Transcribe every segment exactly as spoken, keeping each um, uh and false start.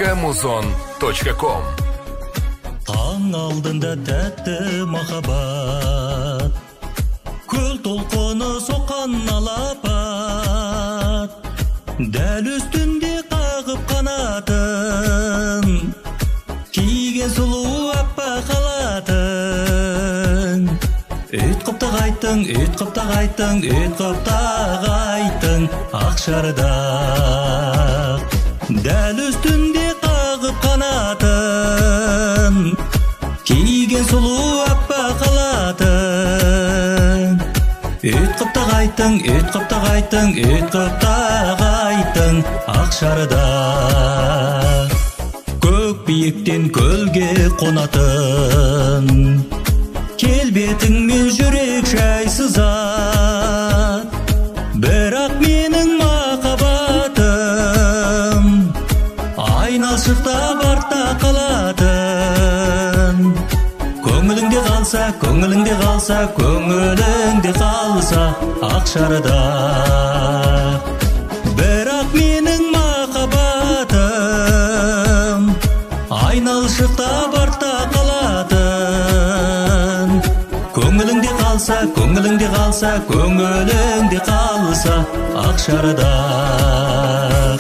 точка музон точка ком. Таң алдында тәтті махаббат, көл толқыны соққан алапат, дәл үстінде қағып қанатын, киген сұлу аппақ халатын. Үт қыпта қайттың, үт қыпта қайттың, үт қыпта қайттың, ақ шардай. Дәл үстінде қағып қанатын, киген сұлу аппақ халатын. Үт қыпта қайттың, үт қыпта қайттың, үт қыпта қайттың, ақ шардай. Көк биіктен көлге қонатын, келбетіңмен жүрек жай сызат. Бірақ менің махаббатым айналшықта артта қалатын. Көңіліңде қалса, көңіліңде қалса, көңіліңде қалса, ақ шардай. Бірақ менің махаббатым айналшықта артта қалатын. Көңіліңде қалса, көңіліңде қалса, көңіліңде қалса, ақ шардай.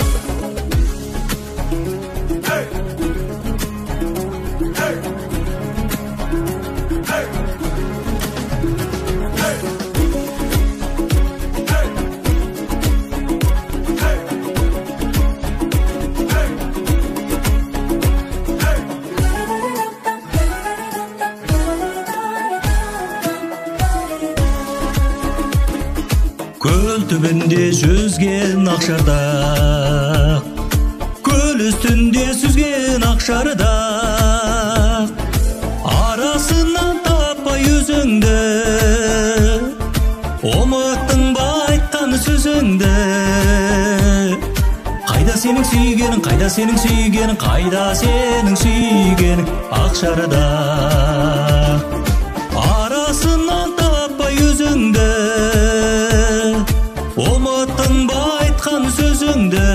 Көл түбінде жүзген ақ шардақ, көл үстінде сүзген ақ шардақ. Арасынан таппай өзіңді, ұмыттың ба айтқан сөзіңді. Қайда сенің сүйгенің, қайда сенің сүйгенің, қайда сенің сүйгенің, ақ шардақ. Арасынан таппай өзіңді, ұмыттың ба айтқан сөзіңді.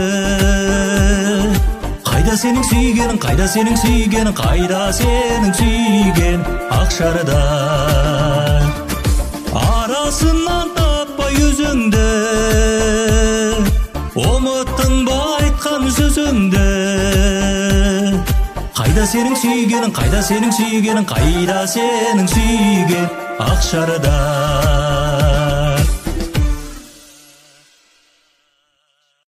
Қайда сенің сүйгенің, қайда сенің сүйгенің, қайда сенің сүйген, ақ шардай. Арасынан таппай өзіңді, ұмыттың ба айтқан сөзіңді. Қайда сенің сүйгенің, қайда сенің сүйгенің, қайда сенің сүйген, ақ шардай.